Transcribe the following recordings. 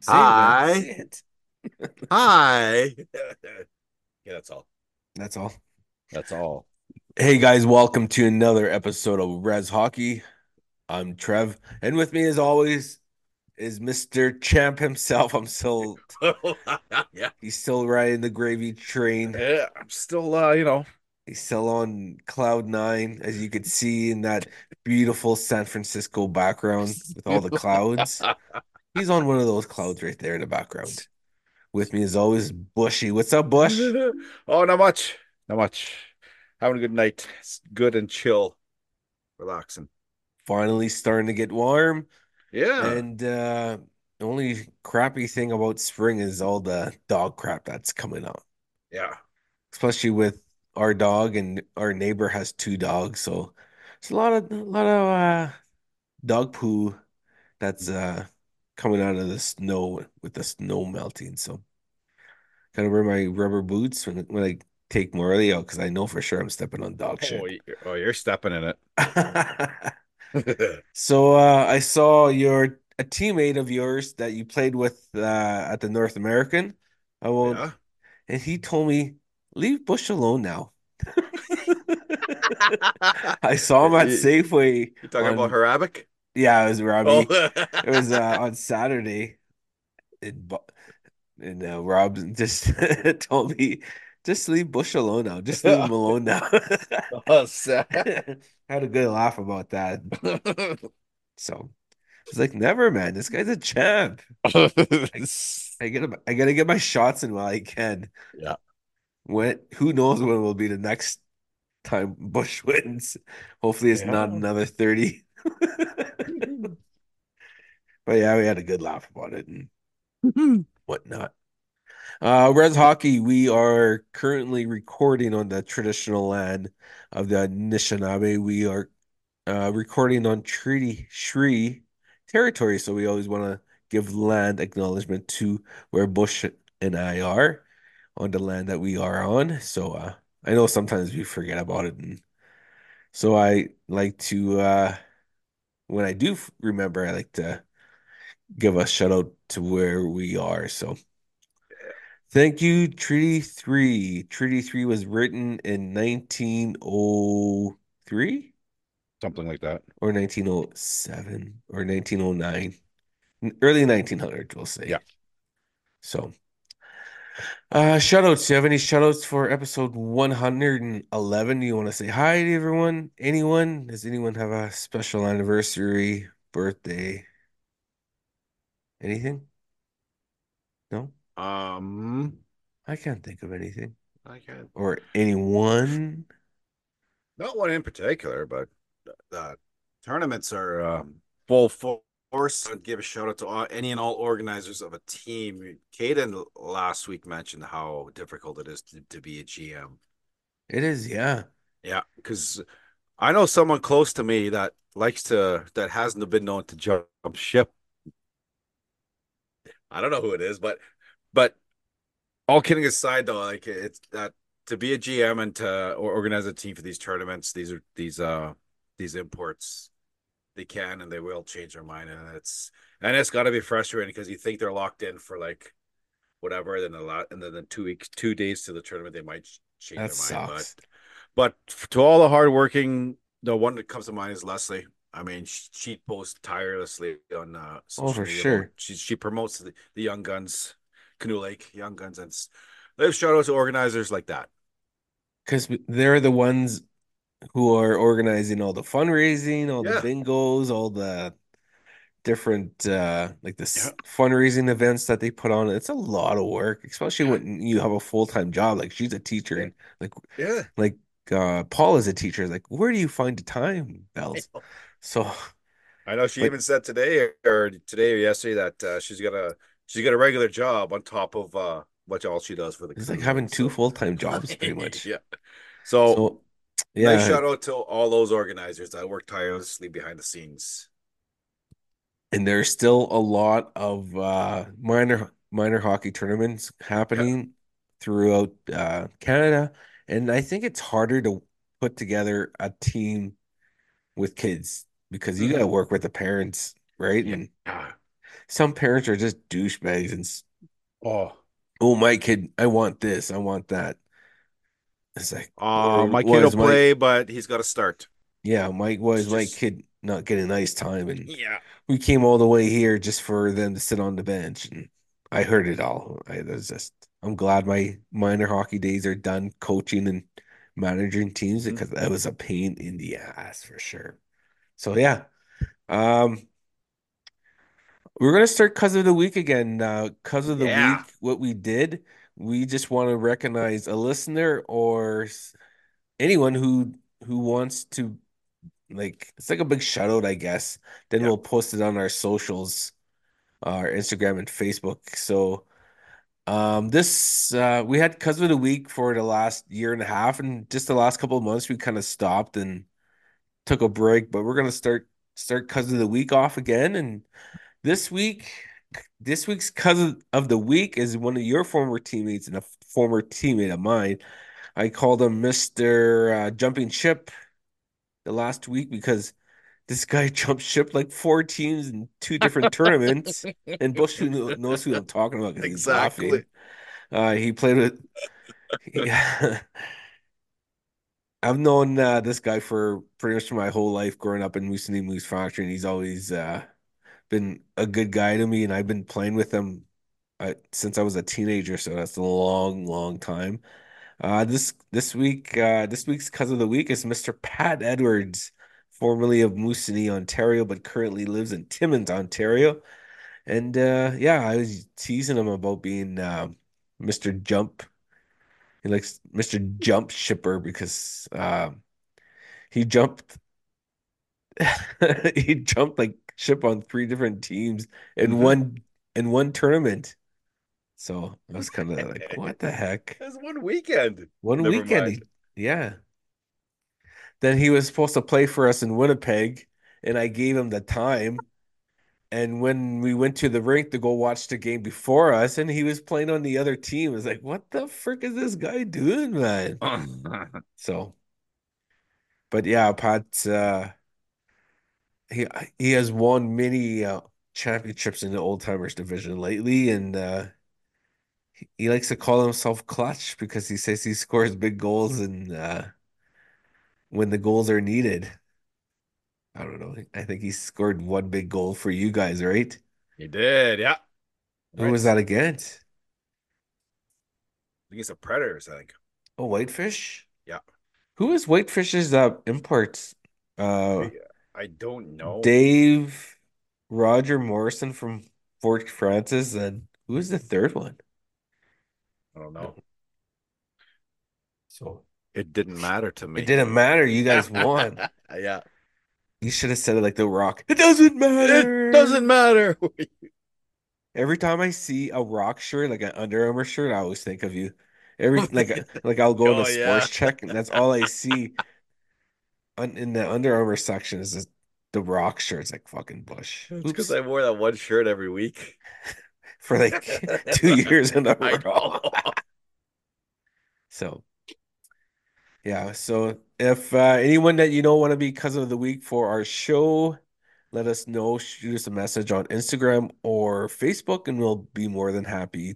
Say it, man. Hi. Say it. Hi. Yeah, that's all. That's all. That's all. Hey guys, welcome to another episode of Res Hockey. I'm Trev, and with me as always is Mr. Champ himself. Yeah. He's still riding the gravy train. Yeah, I'm still He's still on cloud nine, as you could see in that beautiful San Francisco background with all the clouds. He's on one of those clouds right there in the background. With me as always, Bushy. What's up, Bush? Oh, not much. Not much. Having a good night. It's good and chill, relaxing. Finally starting to get warm. Yeah. And the only crappy thing about spring is all the dog crap that's coming up, Yeah. especially with our dog and our neighbor has two dogs, so it's a lot of dog poo that's coming out of the snow with the snow melting. So gotta wear my rubber boots when I take Morley out because I know for sure I'm stepping on dog Oh, shit. you're stepping in it. So I saw a teammate of yours that you played with at the North American. I won't, Yeah. and he told me leave Bush alone now. I saw him at You Safeway you talking about on Arabic? yeah, it was Oh. Robbie. It was on Saturday, and, and Rob just told me just leave Bush alone now. Just leave him alone now. Oh, sad. Had a good laugh about that. So I was like, never, man. This guy's a champ. I I gotta get my shots in while I can. Yeah. When who knows when will be the next time Bush wins. Hopefully it's not Yeah. another 30. But yeah, we had a good laugh about it and whatnot. Res Hockey, we are currently recording on the traditional land of the Anishinaabe. We are recording on Treaty Shree territory, so we always want to give land acknowledgement to where Bush and I are on the land that we are on. So I know sometimes we forget about it, and so I like to when I do remember, I like to give a shout out to where we are. So thank you, Treaty Three. Treaty Three was written in 1903 Something like that. or 1907 or 1909. Early 1900s, we'll say. Yeah. So, shout outs. Do you have any shout outs for episode 111? You want to say hi to everyone? Anyone? Does anyone have a special anniversary, birthday, anything? No, Um, I can't think of anything. I can't. Or anyone? Not one in particular, but the tournaments are full force. I'd give a shout out to any and all organizers of a team. Caden last week mentioned how difficult it is to be a GM. It is, yeah. Yeah, because I know someone close to me that hasn't been known to jump ship. I don't know who it is, but all kidding aside, though, like it's that to be a GM and to or organize a team for these tournaments, these imports, they can and they will change their mind, and it's got to be frustrating because you think they're locked in for like whatever, then a lot, and then 2 weeks, 2 days to the tournament, they might change That their mind. But sucks. but to all the hardworking, the one that comes to mind is Leslie. I mean, she posts tirelessly on Oh, social for media about sure. she promotes the Young Guns, Canoe Lake Young Guns, and they shout out to organizers like that. Because they're the ones who are organizing all the fundraising, all the Yeah, bingos, all the different like yeah, this fundraising events that they put on. It's a lot of work, especially yeah, when you have a full-time job. Like she's a teacher yeah, and like yeah. like Paul is a teacher. Like, where do you find the time, Bells? So I know she but even said today or yesterday that she's got a regular job on top of what all she does for the it's like Canoe having League. two So full-time jobs pretty much. yeah. So So nice yeah, shout out to all those organizers that work tirelessly behind the scenes. and there's still a lot of minor hockey tournaments Yeah, happening throughout Canada, and I think it's harder to put together a team with kids because you got to hmm work with the parents, right? yeah, And some parents are just douchebags and Oh, oh my kid, I want this, I want that. It's like, or my kid will was my play, but he's got to start. yeah, It's my just, kid not getting ice time and yeah. we came all the way here just for them to sit on the bench and I heard it all. I was just I'm glad my minor hockey days are done coaching and managing teams Mhm. because that was a pain in the ass for sure. So yeah. Um we're gonna start Cuz of the Week again. Cuz of the Yeah. Week, what we did, we just want to recognize a listener or anyone who wants to like it's like a big shout out, I guess. Then Yeah. we'll post it on our socials, our Instagram and Facebook. So this we had Cuz of the Week for the last year and a half, and just the last couple of months we kind of stopped and took a break, but we're gonna start Cuz of the Week off again. And this week, this week's Cousin of the Week is one of your former teammates and a former teammate of mine. I called him Mr. Jumping Ship the last week because this guy jumped ship like four teams in two different tournaments. And Bush knows who I'm talking about because he's Exactly. laughing. He played with. Yeah, I've known this guy for pretty much my whole life growing up in Moosonee Moose Factory, and he's always been a good guy to me. And I've been playing with him since I was a teenager, so that's a long, long time. This week's Cuz of the Week is Mr. Pat Edwards, formerly of Moosonee, Ontario, but currently lives in Timmins, Ontario. And yeah, I was teasing him about being Mr. Jump. He likes Mr. Jump Shipper because he jumped he jumped like ship on three different teams in Hmm. one tournament. So I was kind of like, what the heck? That's one weekend. One Never weekend, mind. yeah. Then he was supposed to play for us in Winnipeg, and I gave him the time. And when we went to the rink to go watch the game before us, and he was playing on the other team, I was like, what the frick is this guy doing, man? So, but yeah, Pat, he he has won many championships in the old timers division lately, and he likes to call himself clutch because he says he scores big goals and when the goals are needed. I don't know. I think he scored one big goal for you guys, right? He did. Yeah. Who was Right. that against? I think it's the Predators, I think. Oh, Whitefish? Yeah. Who is Whitefish's imports? Uh, I don't know. Dave, Roger Morrison from Fort Francis, and who is the third one? I don't know. No. So It didn't matter to it me. didn't matter. You guys won. Yeah. You should have said it like The Rock. It doesn't It doesn't matter. matter. Every time I see a Rock shirt, like an Under Armour shirt, I always think of you. Like I'll go in a Oh yeah. sports check, and that's all I see in the Under Armour section is just the Rock shirts, like fucking Bush. It's because Oops, I wore that one shirt every week. for like 2 years in a I row. know. So yeah, so if anyone that you know want to be Cousin of the Week for our show, let us know. Shoot us a message on Instagram or Facebook, and we'll be more than happy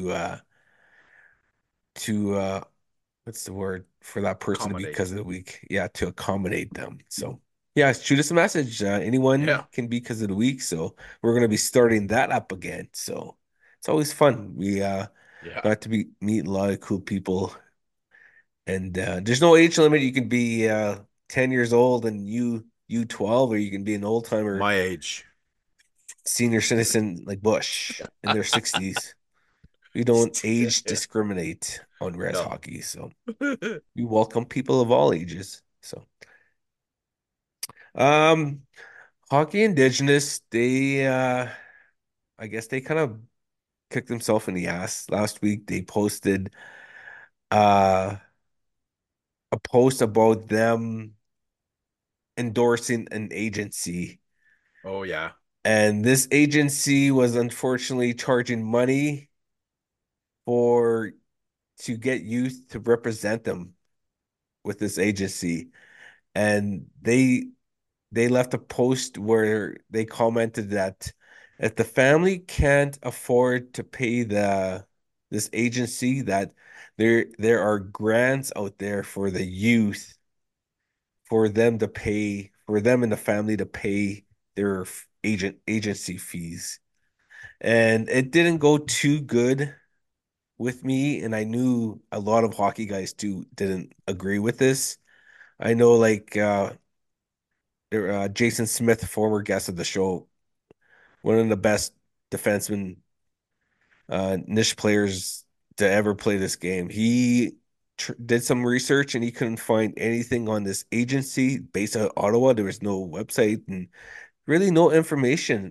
to what's the word for that person to be Accommodate. Cousin of the Week? Yeah, to accommodate them. So yeah, shoot us a message. Anyone Yeah. can be Cousin of the Week. So we're gonna be starting that up again. So it's always fun. We Yeah. got to meet a lot of cool people. And there's no age limit. You can be 10 years old and you 12, or you can be an old timer My age. senior citizen like Bush in their 60s. We don't age Yeah. discriminate on res No. hockey, so we welcome people of all ages. So um Hockey Indigenous, they I guess they kind of kicked themselves in the ass last week. They posted uh a post about them endorsing an agency. Oh yeah. And this agency was unfortunately charging money for to get youth to represent them with this agency. And they left a post where they commented that if the family can't afford to pay the this agency, that there are grants out there for the youth for them to pay, for them and the family to pay their agency fees. And it didn't go too good with me, and I knew a lot of hockey guys too didn't agree with this. I know like Jason Smith, former guest of the show, one of the best defensemen, niche players to ever play this game. He tr did some research and he couldn't find anything on this agency based out of Ottawa. There was no website and really no information.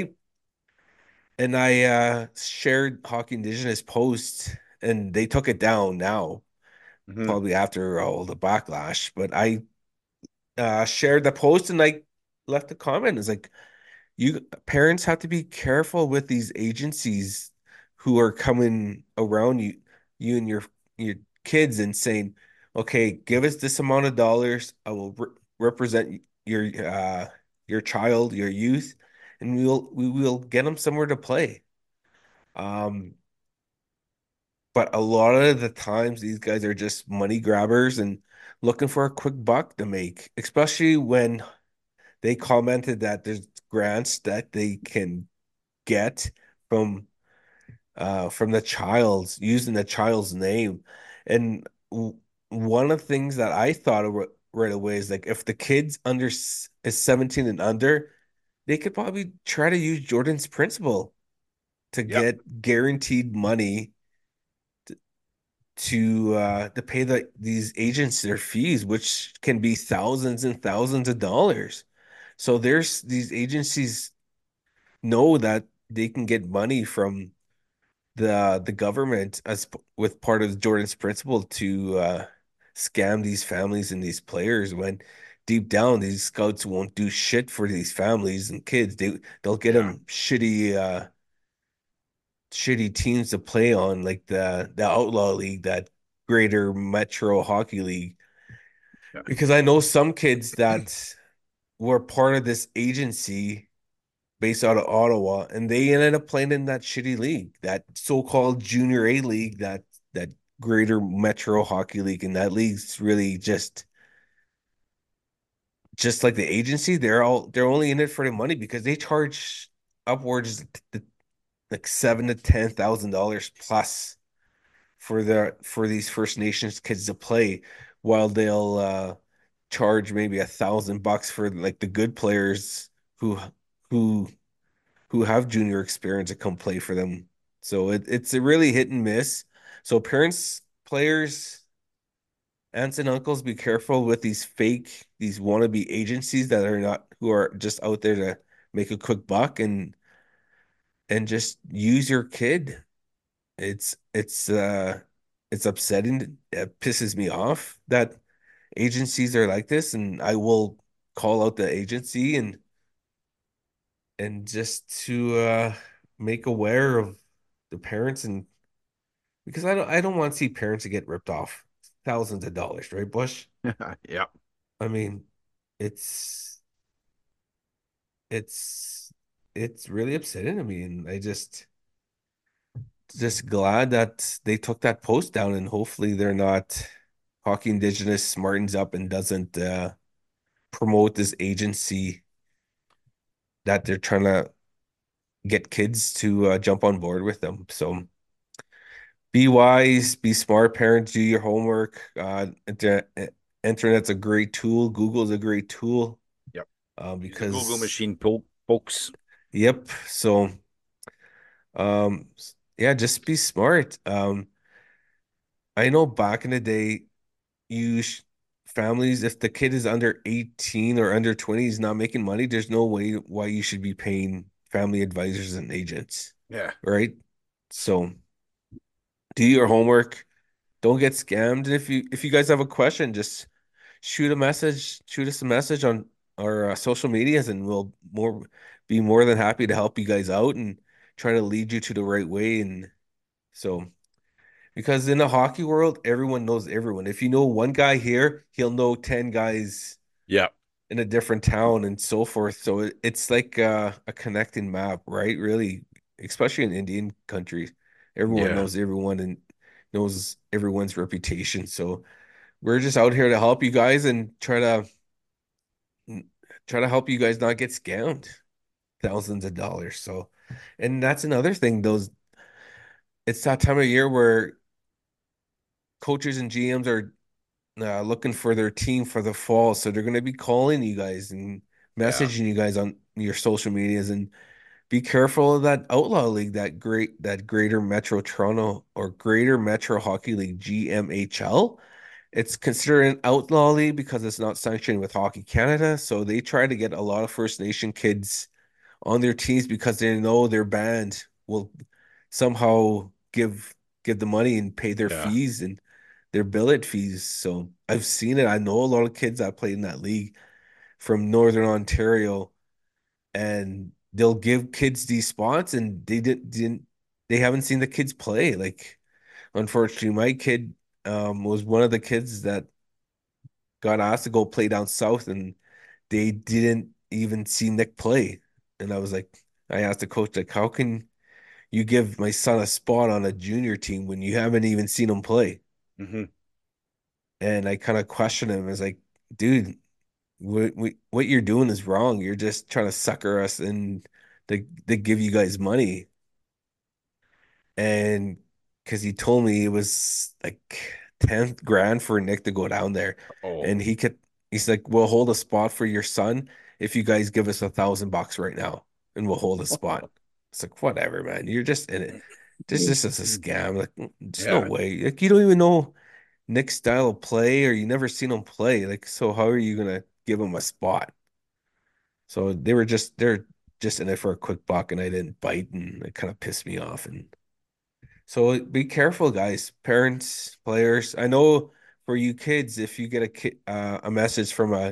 And I shared Hockey Indigenous post and they took it down now, Hmm. probably after all the backlash. But I shared the post and I left a comment. It's like, you parents have to be careful with these agencies who are coming around you and your kids and saying, "Okay, give us this amount of dollars. I will represent your child, your youth, and we will get them somewhere to play." Um, but a lot of the times these guys are just money grabbers and looking for a quick buck to make, especially when they commented that there's grants that they can get from from the child's using the child's name. And one of the things that I thought of right away is like if the kids is 17 and under, they could probably try to use Jordan's principle to Yep. get guaranteed money to pay these agents their fees, which can be thousands and thousands of dollars. So there's these agencies know that they can get money from the government with part of Jordan's principle to scam these families and these players when deep down these scouts won't do shit for these families and kids. They'll get Yeah. them shitty teams to play on like the Outlaw League, that Greater Metro Hockey League. Yeah. Because I know some kids that were part of this agency based out of Ottawa, and they ended up playing in that shitty league, that so-called Junior A league, that Greater Metro Hockey League, and that league's really just like the agency. They're only in it for the money because they charge upwards to like $7,000 to $10,000 plus for these First Nations kids to play, while they'll charge maybe $1,000 for like the good players who who have junior experience to come play for them. So it's a really hit and miss. So parents, players, aunts and uncles, be careful with these wannabe agencies that are not who are just out there to make a quick buck and just use your kid. It's upsetting. It pisses me off that agencies are like this, and I will call out the agency and just to make aware of the parents, and because I don't want to see parents that get ripped off thousands of dollars, right, Bush? Yeah. I mean, it's it's it's really upsetting to me, and I just glad that they took that post down, and hopefully they're not Hockey Indigenous smartens up and doesn't promote this agency that they're trying to get kids to jump on board with them. So be wise, be smart, parents, do your homework. Internet's a great tool. Google's a great tool. Yep. Use a Google Because machine, folks. yep. So yeah, just be smart. I know back in the day, you sh families, if the kid is under 18 or under 20, he's not making money, there's no way why you should be paying family advisors and agents, Yeah. right? So do your homework. Don't get scammed. And if you guys have a question, just shoot us a message on our social medias, and we'll more be more than happy to help you guys out and try to lead you to the right way. And so, because in the hockey world, everyone knows everyone. If you know one guy here, he'll know 10 guys Yeah. in a different town and so forth. So it's like a connecting map, right? Really, especially in Indian country, everyone Yeah. knows everyone and knows everyone's reputation. So we're just out here to help you guys and try to help you guys not get scammed thousands of dollars. So, and that's another thing, it's that time of year where coaches and GMs are looking for their team for the fall. So they're going to be calling you guys and Yeah. messaging you guys on your social medias and be careful of that Outlaw League, that Greater Metro Toronto or Greater Metro Hockey League, GMHL. It's considered an outlaw league because it's not sanctioned with Hockey Canada. So they try to get a lot of First Nation kids on their teams because they know their band will somehow give the money and pay their Yeah. fees and their billet fees. So I've seen it. I know a lot of kids that played in that league from Northern Ontario, and they'll give kids these spots, and they haven't seen the kids play. Like, unfortunately, my kid was one of the kids that got asked to go play down south, and they didn't even see Nick play. And I was like, I asked the coach, like, how can you give my son a spot on a junior team when you haven't even seen him play? Hmm. And I kind of questioned him. I was like, dude, what you're doing is wrong. You're just trying to sucker us and they give you guys money. And because he told me it was like 10 grand for Nick to go down there. Oh. And he's like, we'll hold a spot for your son if you guys give us $1,000 right now and we'll hold a spot. It's like, whatever, man. You're just in it. This is a scam. Like, there's no Yeah. way. Like, you don't even know Nick's style of play or you never seen him play. Like, so how are you gonna give him a spot? So they're just in it for a quick buck and I didn't bite and it kind of pissed me off. And so be careful, guys, parents, players. I know for you kids, if you get a message from a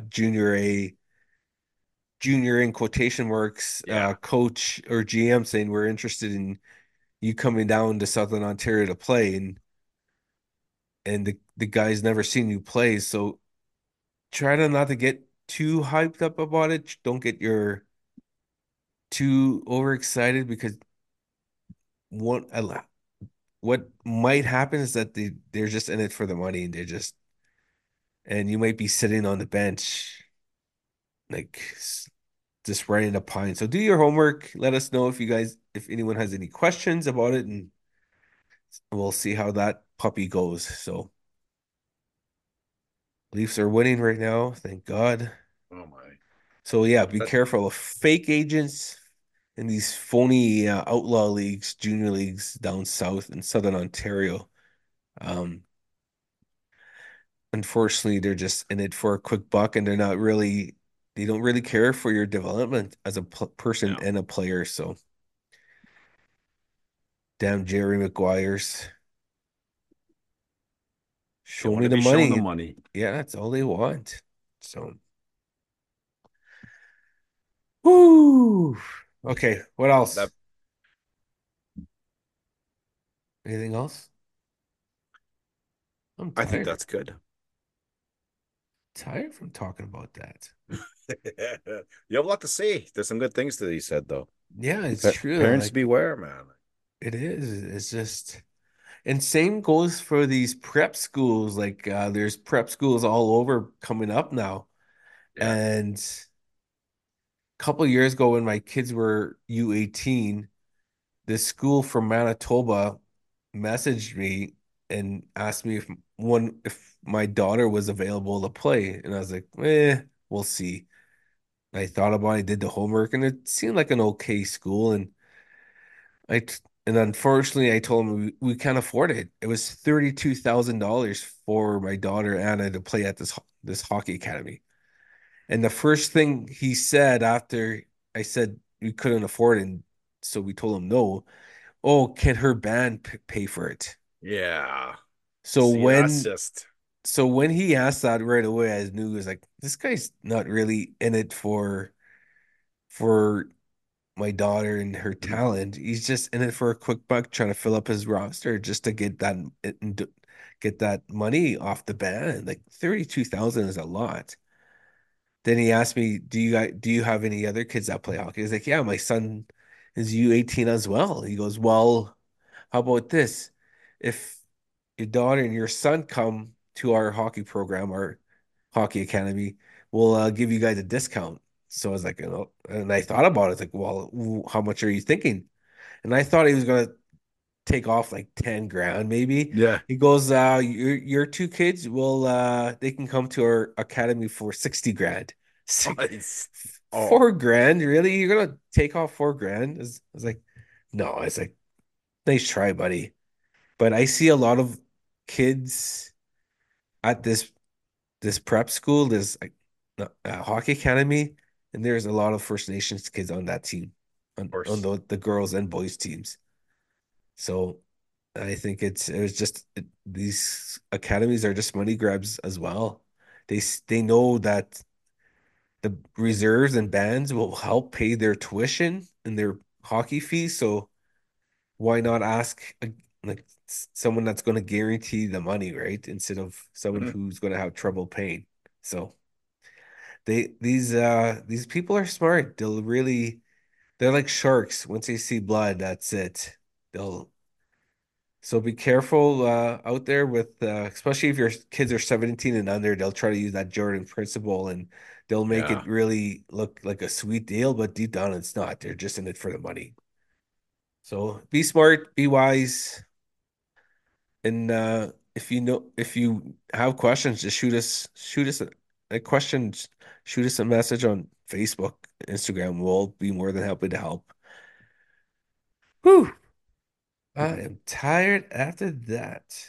junior in quotation marks, Yeah. coach or GM saying we're interested in you coming down to Southern Ontario to play, and the guy's never seen you play, so try to not to get too hyped up about it. Don't get your too overexcited because what what might happen is that they're just in it for the money and and you might be sitting on the bench like just writing a pine. So do your homework. Let us know if anyone has any questions about it, and we'll see how that puppy goes. So Leafs are winning right now, thank God. Oh my. So yeah, be That, careful of fake agents in these phony outlaw leagues, junior leagues down south in Southern Ontario. Um, Unfortunately, they're just in it for a quick buck, and they don't really care for your development as a person yeah. and a player. So damn Jerry McGuire's, They show want me to the be shown the money. money. Yeah, that's all they want. So, whoo. Okay, what That else? Anything else? I'm I think tired. that's good. Tired from talking about that. You have a lot to say. There's some good things that he said though. Yeah, it's true. Parents Like beware, man. it is. It's just, and same goes for these prep schools. Like there's prep schools all over coming up now. Yeah. And a couple years ago when my kids were U18, this school from Manitoba messaged me and asked me if my daughter was available to play. And I was like, we'll see. I thought about it, did the homework, and it seemed like an okay school. I t- and unfortunately, I told him we can't afford it. It was $32,000 for my daughter Anna to play at this hockey academy. And the first thing he said after I said we couldn't afford it, and so we told him no. Oh, can her band pay for it? Yeah. So See, that's when just so when he asked that right away, I knew it was like this guy's not really in it for my daughter and her Mhm. talent. He's just in it for a quick buck, trying to fill up his roster just to get that money off the band. Like 32,000 is a lot. then he asked me, do you have any other kids that play hockey? I was like, yeah, my son is U18 as well. He goes, well, how about this? If your daughter and your son come to our hockey program, our hockey academy, we'll give you guys a discount. So I was like, and I thought about it. It's like, well, how much are you thinking? And I thought he was gonna take off like 10 grand maybe. Yeah. He goes, your two kids will they can come to our academy for 60 grand. It's like, Nice. Oh, 4 grand, really? You're gonna take off 4 grand? I was like, no, it's like, nice try, buddy. But I see a lot of kids at this prep school, this like hockey academy, and there's a lot of First Nations kids on that team, of on course. the girls and boys teams. So I think it was just these academies are just money grabs as well. They know that the reserves and bands will help pay their tuition and their hockey fees. So why not ask like someone that's going to guarantee the money, right? Instead of someone Mhm. who's going to have trouble paying. So these people are smart. They're like sharks. Once they see blood, that's it. They'll So be careful out there with especially if your kids are 17 and under, they'll try to use that Jordan principle and they'll make Yeah. it really look like a sweet deal, but deep down it's not. They're just in it for the money. So be smart, be wise, and if you have questions, just shoot us a question, shoot us a message on Facebook, Instagram. We'll be more than happy to help. Whew, I am tired after that.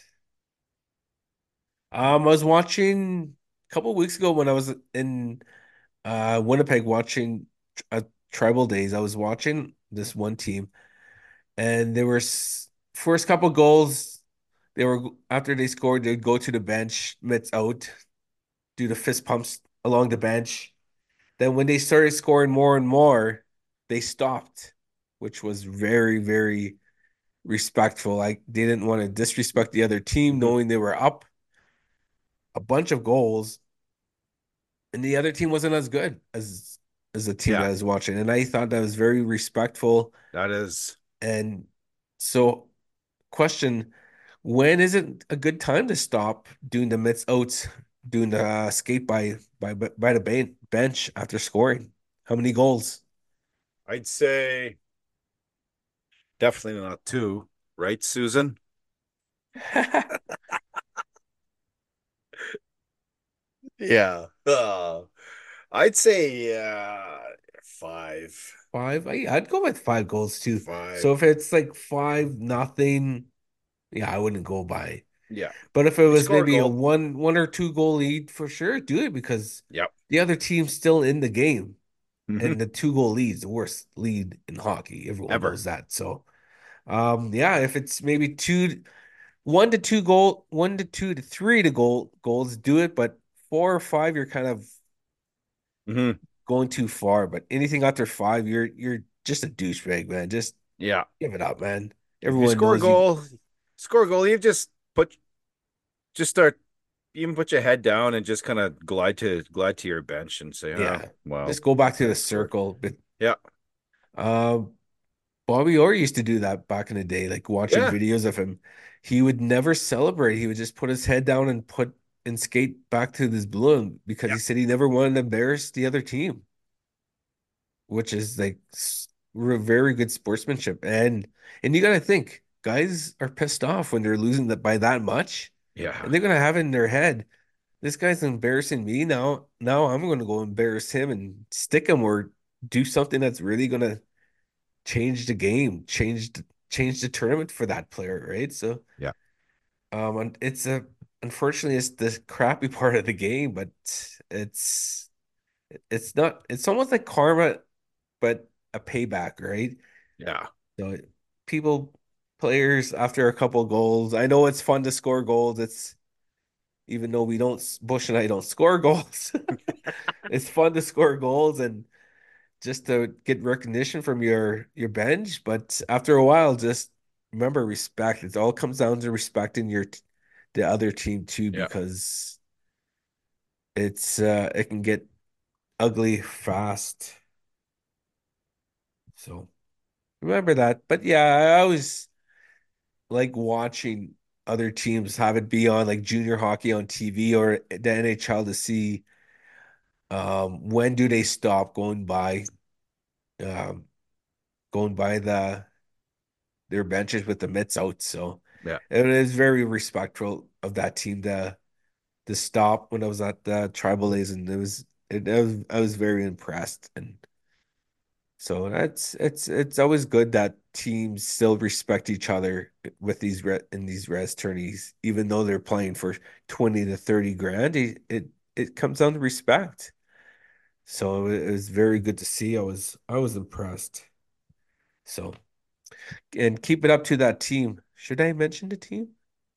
I was watching a couple of weeks ago when I was in Winnipeg watching Tribal Days. I was watching this one team, and there were first couple goals. They were after they scored, they'd go to the bench, mitts out, do the fist pumps along the bench. Then when they started scoring more and more, they stopped, which was very, very respectful. Like they didn't want to disrespect the other team, Mhm. knowing they were up a bunch of goals and the other team wasn't as good as the team that Yeah. I was watching. And I thought that was very respectful. That is. And so, question, when is it a good time to stop doing the mitts oats, doing the skate by the bench after scoring? How many goals? I'd say definitely not two, right, Susan? Yeah. I'd say five. Five? I'd go with 5 goals too. So Five. if it's like 5-0, yeah, I wouldn't go by. Yeah. But if it If you was score a maybe a goal, one or two goal lead, for sure, do it because yep. the other team's still in the game. Hmm. And the 2 goal lead's the worst lead in hockey. Everyone Ever. knows that. So yeah, if it's maybe 1 to 2 goal, 1 to 2 to 3 to goals, do it. But 4 or 5, you're kind of Hmm. going too far. But anything after 5, you're just a douchebag, man. Just Yeah. give it up, man. If you Everyone knows you. score a goal, you just start even put your head down and just kind of glide to your bench and say, oh, Yeah, well, just go back to I the scored. circle. But Yeah. uh, Bobby Orr used to do that back in the day, like watching Yeah. videos of him. He would never celebrate. He would just put his head down and put and skate back to this balloon because Yeah. he said he never wanted to embarrass the other team, which is like very good sportsmanship. And you got to think, guys are pissed off when they're losing that by that much, Yeah. and they're gonna have it in their head. This guy's embarrassing me now. Now I'm gonna go embarrass him and stick him or do something that's really gonna change the game, change the tournament for that player, right? So, Yeah. and unfortunately it's the crappy part of the game, but it's it's not. It's almost like karma, but a payback, right? Yeah. So people, players after a couple goals, I know it's fun to score goals. It's even though we don't, Bush and I don't score goals, it's fun to score goals and just to get recognition from your bench. But after a while, just remember respect. It all comes down to respecting the other team too, Yeah. because it can get ugly fast. So remember that. But yeah, I always like watching other teams have it be on like junior hockey on TV or the NHL to see when do they stop um going by their benches with the mitts out. So Yeah. it is very respectful of that team to stop when I was at the Tribal A's, and I was very impressed. And so it's always good that teams still respect each other with these res tourneys, even though they're playing for 20 to 30 grand. It comes down to respect. So it was very good to see. I was impressed. So and keep it up to that team. Should I mention the team?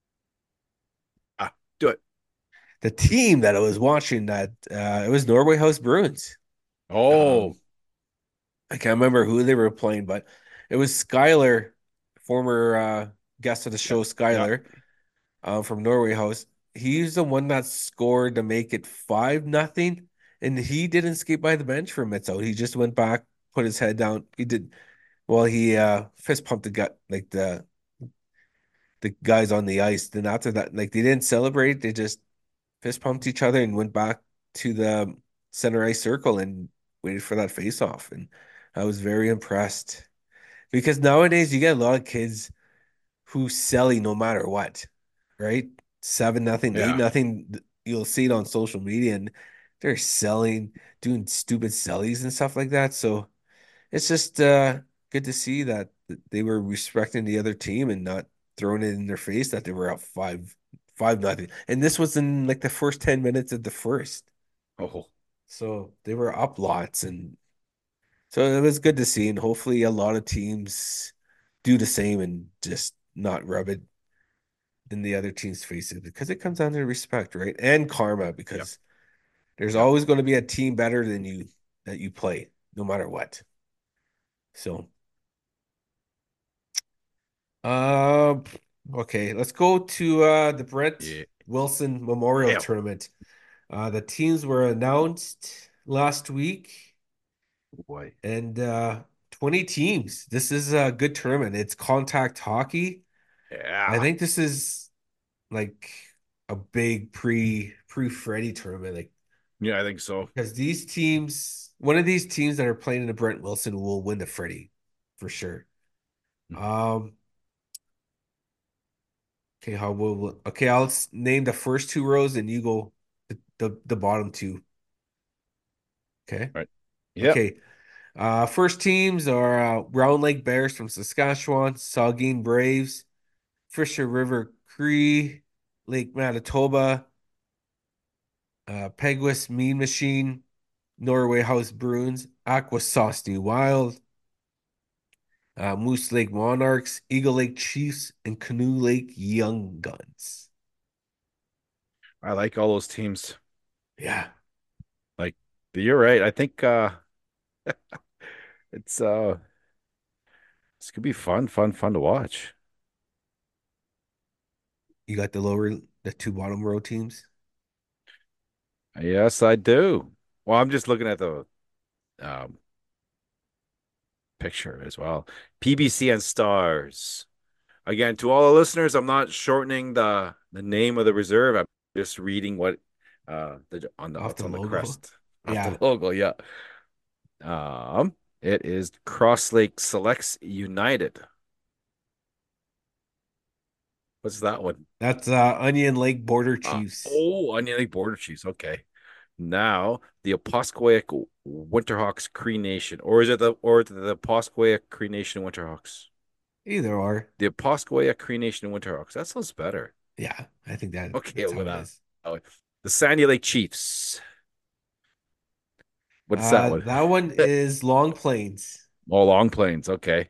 Ah, do it. The team that I was watching that it was Norway House Bruins. Oh, Um, I can't remember who they were playing, but it was Skyler, former guest of the yeah. show, Yeah. Skyler, from Norway House. He's the one that scored to make it 5-0, and he didn't skate by the bench for minutes out. He just went back, put his head down. He did well. He fist pumped the gut like the guys on the ice. Then after that, like they didn't celebrate. They just fist pumped each other and went back to the center ice circle and waited for that face off. And I was very impressed because nowadays you get a lot of kids who selly no matter what, right? 7-0, eight Yeah. nothing. You'll see it on social media and they're selling, doing stupid sellies and stuff like that. So it's just good to see that they were respecting the other team and not throwing it in their face that they were up 5-0. And this was in like the first 10 minutes of the first. Oh, So they were up lots and so it was good to see and hopefully a lot of teams do the same and just not rub it in the other team's faces because it comes down to respect, right? And karma yep. because there's Yep. always going to be a team better than you that you play no matter what. So Uh, okay, let's go to the Brent Yeah. Wilson Memorial Hell, Tournament. The teams were announced last week boy. and 20 teams. This is a good tournament. It's contact hockey. I Yeah. think this is like a big pre Freddie tournament, like Yeah, I think so. because these teams, one of these teams that are playing in the Brent Wilson will win the Freddie for sure. Um, Okay, okay, name the first two rows and you go the bottom two. Okay. Right. Yep. Okay. First teams are Round Lake Bears from Saskatchewan, Saugeen Braves, Fisher River Cree, Lake Manitoba, Peguis Mean Machine, Norway House Bruins, Akwesasne Wild, Moose Lake Monarchs, Eagle Lake Chiefs, and Canoe Lake Young Guns. I like all those teams. Yeah, Like, you're right. I think it's this could be fun to watch. you got the two bottom row teams. Yes, I do. Well, I'm just looking at the um picture as well. PBC and Stars. Again, to all the listeners, I'm not shortening the name of the reserve. I'm just reading what on the Off what's the on the logo. crest of the Yeah, logo. Yeah. It is Cross Lake Selects United. What's that one? that's Onion Lake Border Chiefs. Oh, Onion Lake Border Chiefs. Okay. Now the Oposqueac Winterhawks Cree Nation, or the Oposqueac Cree Nation Winterhawks? Either or. The Oposqueac Cree Nation Winterhawks. That sounds better. Yeah, I think Okay, that's with how it that. is. Oh, the Sandy Lake Chiefs. What is that one? That one is Long Plains, Oh, Long Plains. Okay.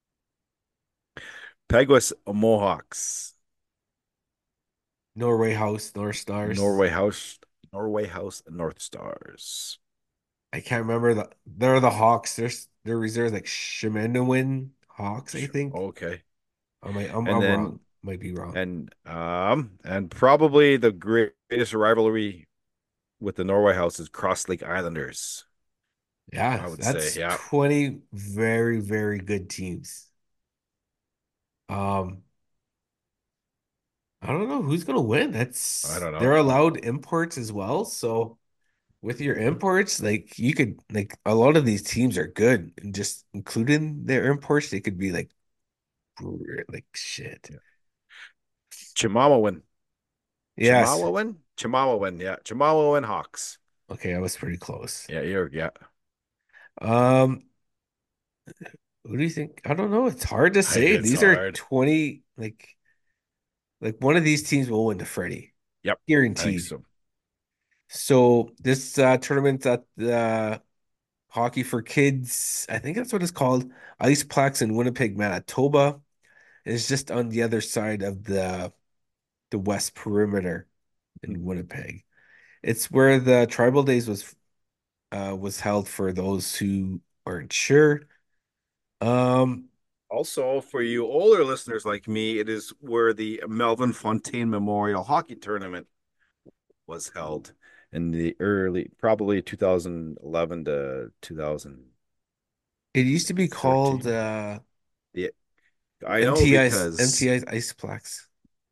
Peguis Mohawks. Norway House, North Stars. Norway House. Norway House North Stars. I can't remember they're the Hawks. They're reserves like Shemanowin Hawks, I think. Okay. And I'm then wrong. Might be wrong. and probably the greatest rivalry with the Norway House is Cross Lake Islanders. Yeah, I would say, that's yeah. 20 very, very good teams. Um, I don't know who's gonna win. I That's don't they're know. allowed imports as well. So with your imports, like you could like a lot of these teams are good and just including their imports, they could be like shit. Yeah. Chihuahuan. Yes. Chihuahuan? Chihuahuan, yeah. Chihuahuan Hawks. Okay, I was pretty close. Yeah. Um, who do you think? I don't know. It's hard to say. It's These are hard. 20 like one of these teams will win the Freddie. Yep, I think Guaranteed. so. So this tournament at the Hockey for Kids, I think that's what it's called. Iceplex in Winnipeg, Manitoba. Is just on the other side of the West Perimeter in Winnipeg. It's where the Tribal Days was held for those who aren't sure. Um, Also, for you older listeners like me, it is where the Melvin Fontaine Memorial Hockey Tournament was held in the early, probably 2011 to 2013. it used to be called Yeah, I know MTI because MTI Iceplex.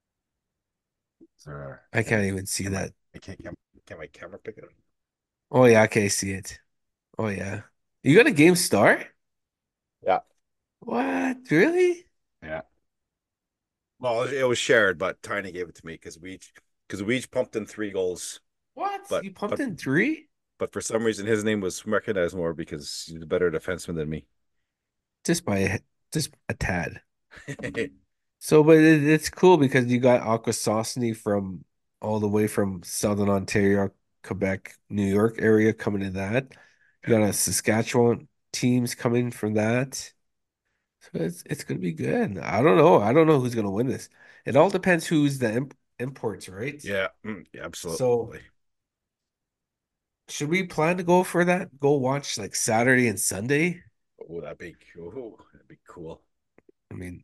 I can can't even see can my that. can my camera pick it up? Oh yeah, okay, I see it. Oh yeah. You got a Game Star? Yeah, What? Really? yeah. Well, it was shared, but Tiny gave it to me because we each pumped in 3 goals. What? But You pumped but in three? but for some reason his name was recognized more because he's a better defenseman than me. Just by just a tad. So, but it's cool because you got Aqua Saucony from all the way from Southern Ontario, Quebec, New York area coming to that. You got a Saskatchewan teams coming from that. So it's gonna be good. I don't know. I don't know who's gonna win this. It all depends who's the imports, right? Yeah, So absolutely. should we plan to go for that? Go watch like Saturday and Sunday? That'd be cool. I mean,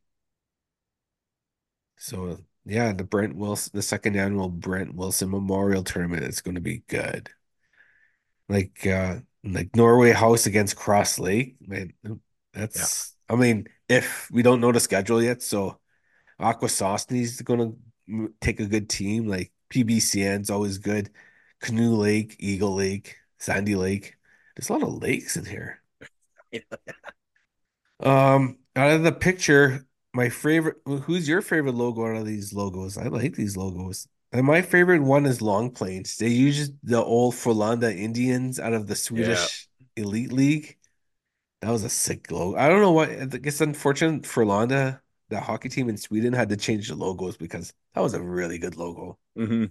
so yeah, the second annual Brent Wilson Memorial Tournament is going to be good. Like Norway House against Cross Lake, man, Yeah. that's I mean, if we don't know the schedule yet, so Aqua Sosny's gonna take a good team. Like PBCN's always good. Canoe Lake, Eagle Lake, Sandy Lake. There's a lot of lakes in here. Out of the picture, my favorite, who's your favorite logo out of these logos? I like these logos. And my favorite one is Long Plains. They use the old Frölunda Indians out of the Yeah. Swedish Elite League. That was a sick logo. I don't know what, I think it's unfortunate Frölunda, the hockey team in Sweden, had to change the logos because that was a really good logo. Hmm.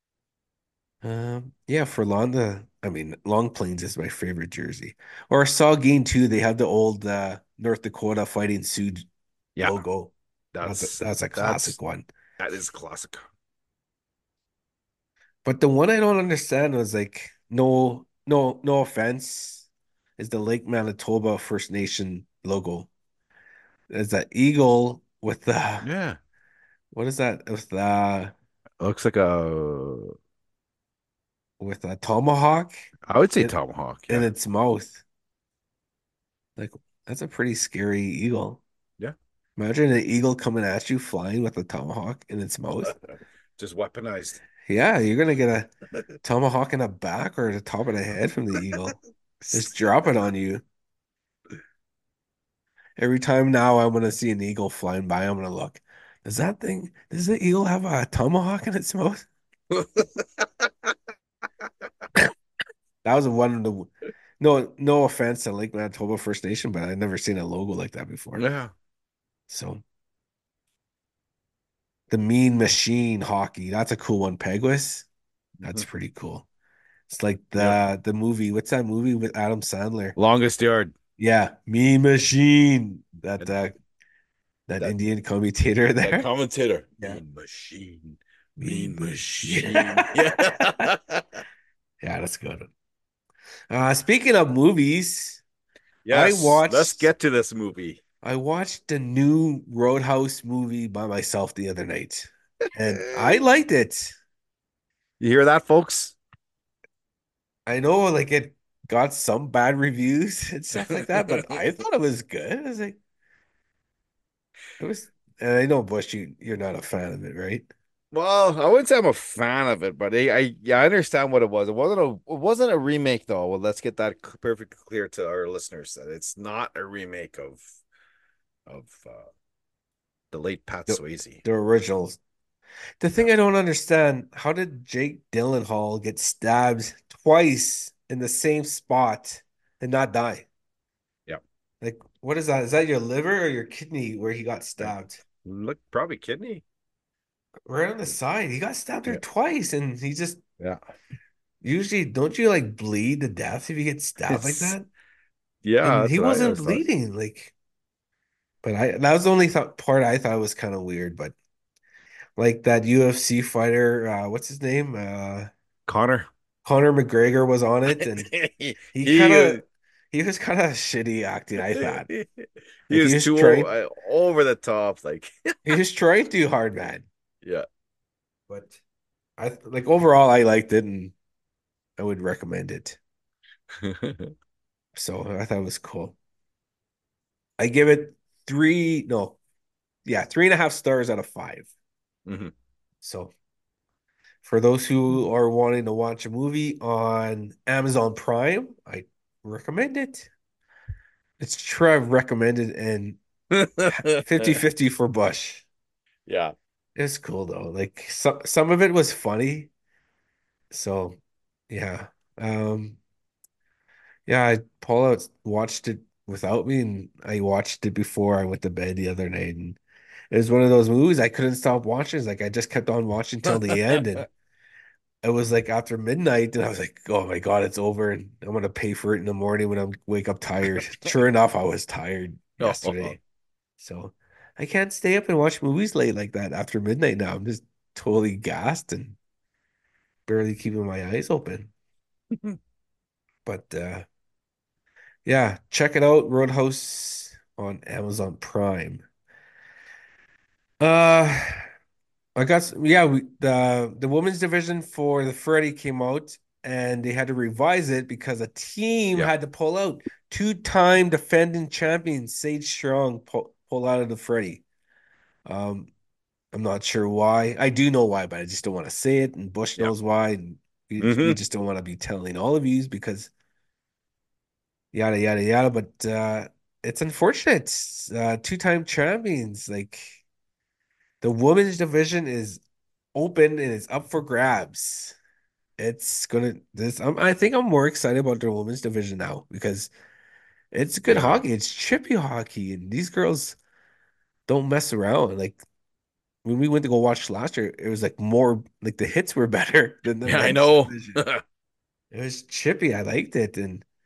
Yeah, Frölunda, I mean, Long Plains is my favorite jersey. Or Saugeen too. They had the old North Dakota Fighting Sioux Yeah. logo. That's That's a that's classic one. that is classic. But the one I don't understand was like no offense is the Lake Manitoba First Nation logo. Is that eagle with the Yeah. what is that Looks like a with a tomahawk I would say in, tomahawk. in Yeah. its mouth? Like that's a pretty scary eagle. Yeah. Imagine an eagle coming at you flying with a tomahawk in its mouth. Just weaponized. Yeah, you're gonna get a tomahawk in the back or the top of the head from the eagle. Just drop it on you. Every time now I'm gonna see an eagle flying by, I'm gonna look. Does the eagle have a tomahawk in its mouth? That was one of the no offense to Lake Manitoba First Nation, but I've never seen a logo like that before. Yeah. So the Mean Machine hockey, that's a cool one. Peguis, that's Mhm. pretty cool. It's like Yep. the movie. What's that movie with Adam Sandler? Longest yard. Yeah, Mean Machine. And That that Indian commentator that there. commentator. Yeah, Mean machine. Mean Mean Machine. machine. Yeah. Yeah, that's good. Speaking of movies, I Yes. Let's watched get to this movie. I watched the new Roadhouse movie by myself the other night, and I liked it. You hear that, folks? I know like it got some bad reviews and stuff like that, but I thought it was good. I was like, it was, and I know Bush, you're not a fan of it, right? Well, I wouldn't say I'm a fan of it, but yeah, I understand what it was. It wasn't a remake though. Well, let's get that perfectly clear to our listeners that it's not a remake of the late Pat The, Swayze. the originals. The Yeah, thing I don't understand, how did Jake Gyllenhaal get stabbed twice in the same spot and not die? yeah. Like, what is that? Is that your liver or your kidney where he got Yeah. stabbed? Look, probably kidney. Right on the side. He got stabbed there Yeah, twice, and he just yeah. usually don't you like bleed to death if you get stabbed like It's that? yeah, And that's he what I wasn't always thought. bleeding, like, but I that was the only part I thought was kind of weird. But like that UFC fighter, what's his name? Connor. Conor McGregor was on it, and he kind he of he was kind of shitty acting, I thought. he Like was too over the top. Like, he was trying too hard, man. yeah. But I like overall I liked it and I would recommend it. So I thought it was cool. I give it three, no, yeah, 3.5 stars out of five. Mhm. So for those who are wanting to watch a movie on Amazon Prime, I recommend it. It's true I've recommended and 50-50 for Bush. Yeah. It's cool though. Like some of it was funny. So yeah. Um yeah, Paula watched it without me and I watched it before I went to bed the other night and it was one of those movies I couldn't stop watching. It's like I just kept on watching till the end and it was like after midnight and I was like, oh my God, it's over and I'm gonna pay for it in the morning when I wake up tired. Sure enough, I was tired Oh, yesterday. So I can't stay up and watch movies late like that after midnight now. I'm just totally gassed and barely keeping my eyes open. But yeah, check it out, Roadhouse on Amazon Prime. Uh I got yeah, the women's division for the Freddie came out and they had to revise it because a team yeah. had to pull out. Two-time defending champion Sage Strong pull out of the Freddie. Um, I'm not sure why. I do know why, but I just don't want to say it. And Bush Yeah. knows why, and we Hmm. just don't want to be telling all of yous because yada yada yada. But it's unfortunate. Two-time champions, like the women's division is open and it's up for grabs. It's gonna this. I think I'm more excited about the women's division now because it's good Yeah. hockey. It's chippy hockey, and these girls don't mess around. Like when we went to go watch last year, it was like more like the hits were better than the Yeah, I men's know. division. It was chippy. I liked it,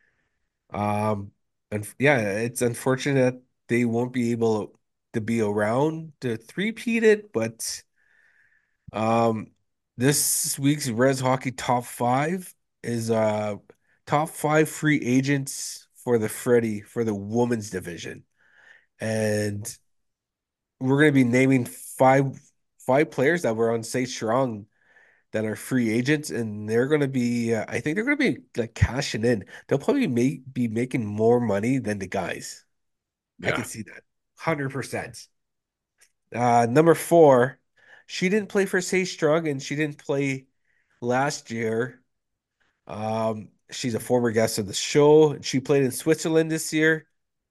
and yeah, it's unfortunate they won't be able to be around to three-peat it, but um, this week's Res Hockey Top Five is top five free agents for the Freddie for the women's division, and we're gonna be naming five players that were on Say Strong that are free agents, and they're going to be, I think they're going to be like cashing in. They'll probably be making more money than the guys. I can Yeah. see that 100%. Number four, she didn't play for Say Strong and she didn't play last year. She's a former guest of the show. She played in Switzerland this year.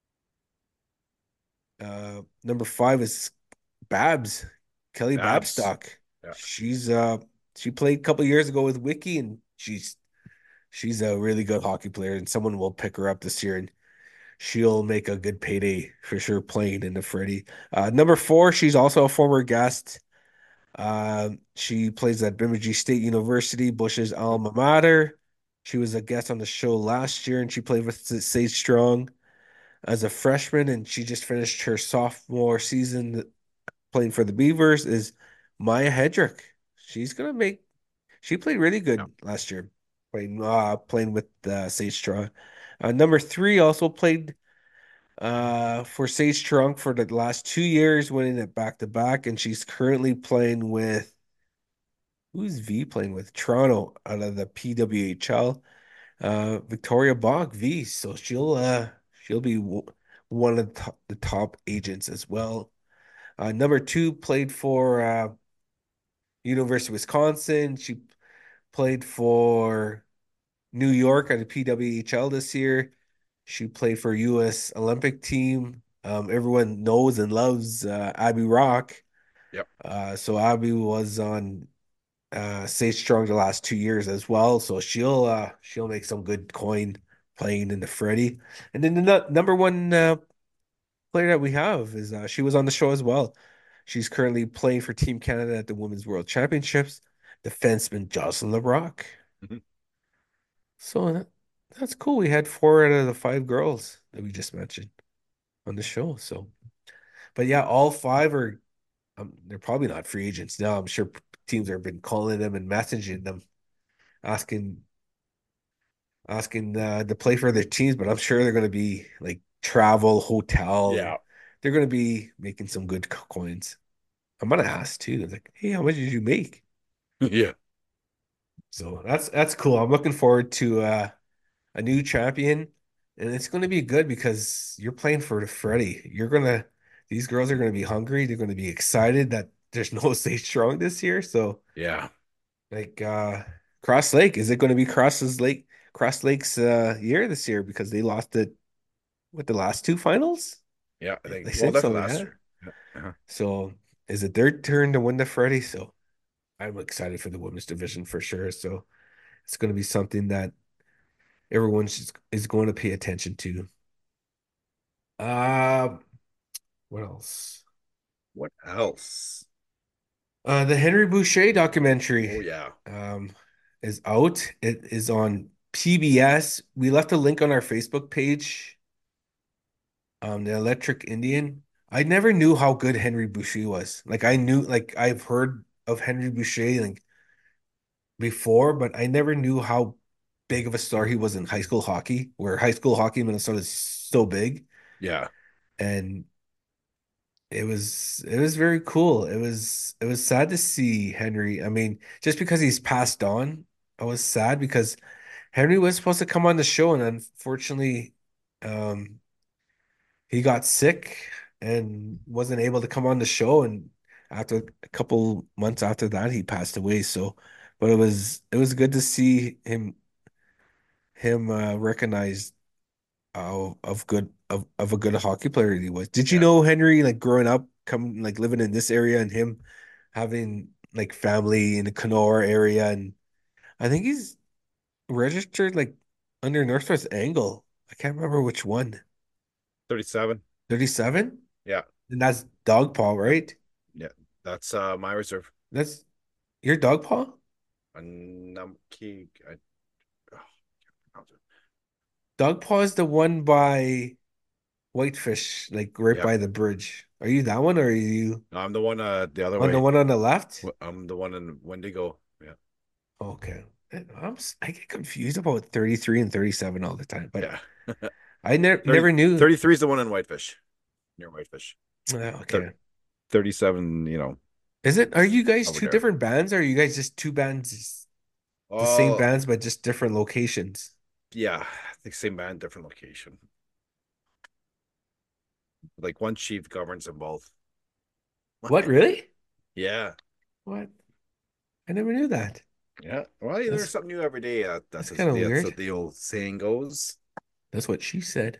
Number five is Babs, Kelly Abs. Babstock. Yeah. She's she played a couple years ago with Wiki and she's a really good hockey player, and someone will pick her up this year, and she'll make a good payday for sure playing in the Freddie. Number four, she's also a former guest. She plays at Bemidji State University, Bush's alma mater. She was a guest on the show last year, and she played with Sage Strong as a freshman, and she just finished her sophomore season playing for the Beavers. Is Maya Hedrick? She's gonna make she played really Yeah. good last year, playing with Sage Strong. Number three also played for Sage Strong for the last 2 years, winning it back to back, and she's currently playing with who's V playing with Toronto out of the PWHL. Victoria Bach V. So she'll be one of the top agents as well. Number two played for University of Wisconsin. She played for New York at the PWHL this year. She played for U.S. Olympic team. Everyone knows and loves Abby Rock. Yep. So Abby was on Stay Strong the last 2 years as well. So she'll make some good coin playing in the Freddie. And then the number one player that we have is she was on the show as well. She's currently playing for Team Canada at the Women's World Championships. Defenseman Jocelyn LeBrock. Mhm. So that's cool. We had four out of the five girls that we just mentioned on the show. So, but yeah, all five are they're probably not free agents now. I'm sure teams have been calling them and messaging them, asking to play for their teams. But I'm sure they're going to be like travel, hotel, and Yeah. they're going to be making some good coins. I'm gonna ask too. Like, hey, how much did you make? Yeah. So that's cool. I'm looking forward to a new champion, and it's going to be good because you're playing for the Freddie. These girls are going to be hungry. They're going to be excited that there's no Stay Strong this year. So, Yeah. like, Cross Lake, is it going to be Cross Lake's year this year because they lost it with the last two finals? Yeah. I They think, well, said so, definitely last yeah. year. Yeah. Uh-huh. So, is it their turn to win the Freddie? So, I'm excited for the women's division for sure. So, it's going to be something that is going to pay attention to. Uh, what else? What else? The Henry Boucher documentary Oh, yeah. um is out. It is on PBS. We left a link on our Facebook page, the Electric Indian. I never knew how good Henry Boucher was. Like I knew, like I've heard of Henry Boucher like before, but I never knew how big of a star he was in high school hockey, where high school hockey in Minnesota is so big. Yeah. And it was very cool. It was sad to see Henry. I mean, just because he's passed on, I was sad because Henry was supposed to come on the show, and unfortunately, um, he got sick and wasn't able to come on the show. And after a couple months after that, he passed away. So, but it was good to see him recognized of a good hockey player he was. Did you Yeah. know Henry like growing up, come like living in this area and him having like family in the Kenora area and I think he's registered like under Northwest Angle. I can't remember which one. 37. 37? Yeah. And that's Dogpaw, Yep. right? Yeah. That's my reserve. That's your Dogpaw? And key. Oh, can't pronounce it. Dogpaw is the one by Whitefish, like right Yep. by the bridge. Are you that one or are you No, I'm the one the other on the way. one on the left? I'm the one in Wendigo. Yeah. Okay. I get confused about 33 and 37 all the time, but Yeah. I 30, never knew. 33 is the one in Whitefish, near Whitefish. Thir Okay. 37, Is it, are you guys over two there. different bands or are you guys just two bands, the same Oh, bands, but just different locations? yeah. I think same band, different location. Like one chief governs them both. What, really? Yeah. What? I never knew that. Yeah. Well, you learn That's something new every day. that's kind of That's weird. what the old saying goes. That's what she said.